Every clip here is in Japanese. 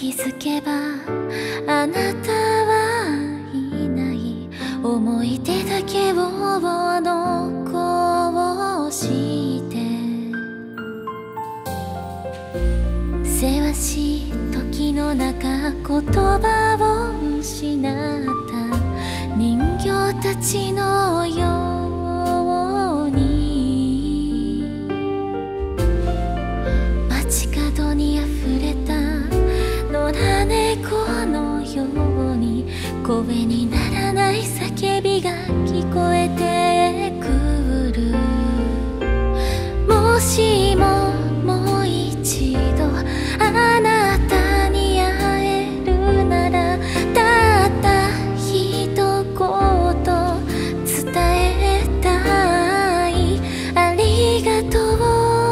気づけばあなたはいない。思い出だけを残してせわしい時の中言葉を失った人形たちのように街角にあふれた野良猫のように声にならない叫びが聞こえてくる。もしももう一度あなたに会えるならたった一言伝えたい。ありがとう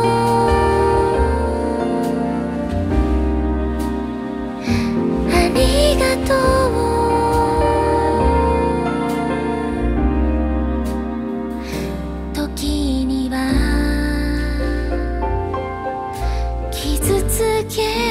ありがとう。時には傷つけ